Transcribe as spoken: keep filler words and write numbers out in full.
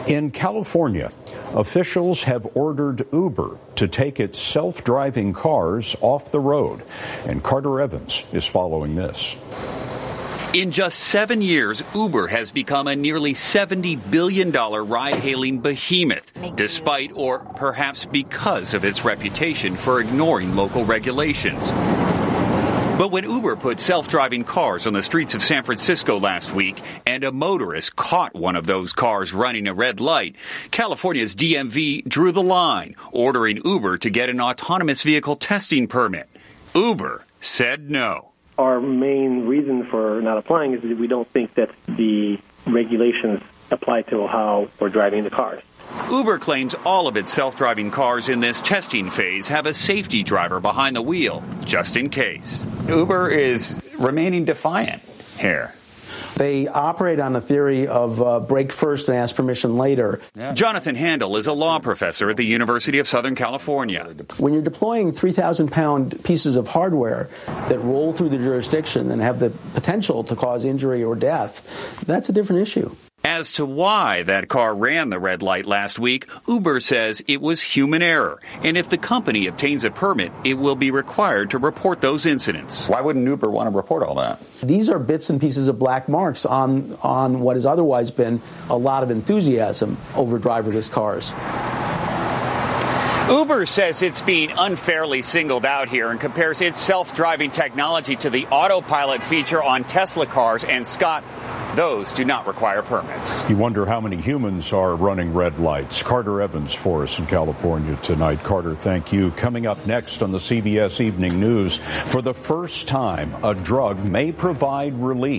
In California, officials have ordered Uber to take its self-driving cars off the road. And Carter Evans is following this. In just seven years, Uber has become a nearly seventy billion dollars ride-hailing behemoth, despite or perhaps because of its reputation for ignoring local regulations. But when Uber put self-driving cars on the streets of San Francisco last week and a motorist caught one of those cars running a red light, California's D M V drew the line, ordering Uber to get an autonomous vehicle testing permit. Uber said no. Our main reason for not applying is that we don't think that the regulations apply to how we're driving the cars. Uber claims all of its self-driving cars in this testing phase have a safety driver behind the wheel, just in case. Uber is remaining defiant here. They operate on a theory of uh, break first and ask permission later. Yeah. Jonathan Handel is a law professor at the University of Southern California. When you're deploying three thousand pound pieces of hardware that roll through the jurisdiction and have the potential to cause injury or death, that's a different issue. As to why that car ran the red light last week, Uber says it was human error. And if the company obtains a permit, it will be required to report those incidents. Why wouldn't Uber want to report all that? These are bits and pieces of black marks on, on what has otherwise been a lot of enthusiasm over driverless cars. Uber says it's being unfairly singled out here and compares its self-driving technology to the autopilot feature on Tesla cars. And Scott, those do not require permits. You wonder how many humans are running red lights. Carter Evans for us in California tonight. Carter, thank you. Coming up next on the C B S Evening News, for the first time, a drug may provide relief